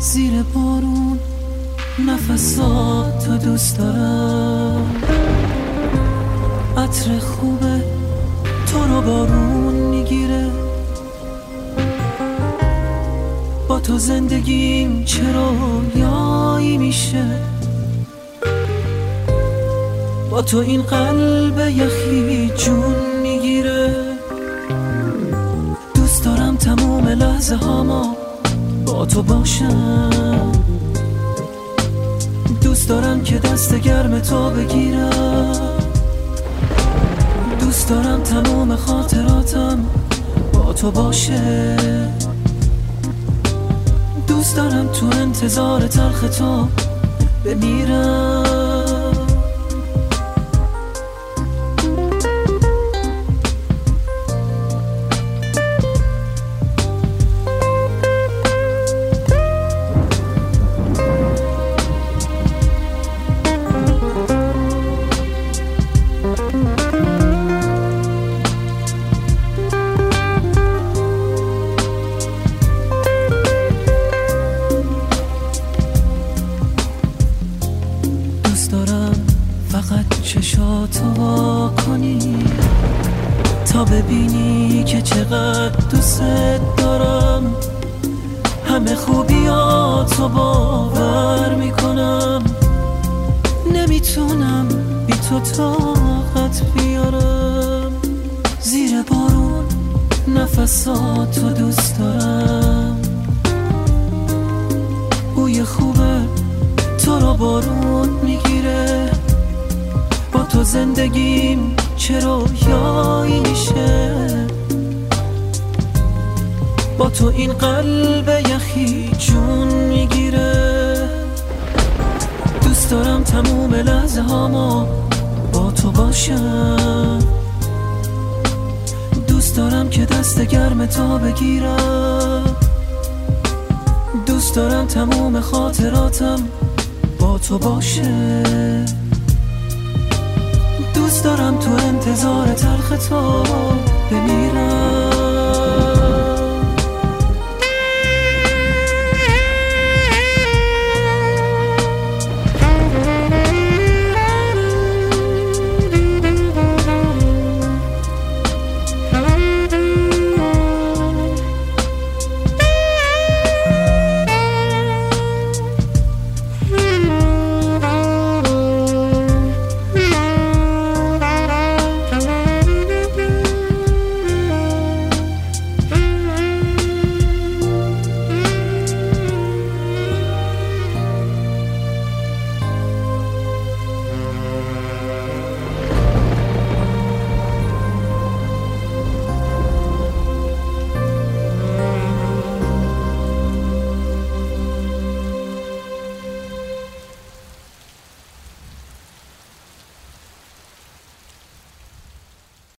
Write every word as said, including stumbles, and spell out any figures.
زیر بارون نفسات تو دوست دارم، عطر خوبه تو رو بارون میگیره، با تو زندگیم چرا یایی میشه، با تو این قلب یخی جون میگیره. دوست دارم تموم لحظه هاما با تو باشم، دوست دارم که دست گرم تو بگیرم، دوست دارم تموم خاطراتم با تو باشه، دوست دارم تو انتظار تلخ تو بمیرم. فقط چشاتو وا کنی تا ببینی که چقدر دوست دارم، همه خوبیاتو باور میکنم، نمیتونم بی تو طاقت بیارم. زیر بارون نفساتو دوست دارم، بوی خوبه تو رو بارون میگیره، با تو زندگیم چرا یایی میشه، با تو این قلب یخی جون میگیره. دوست دارم تموم لحظه هاما با تو باشم، دوست دارم که دست گرم تو بگیرم، دوست دارم تموم خاطراتم با تو باشه، دوست دارم تو انتظار تلخ تو بمیرم.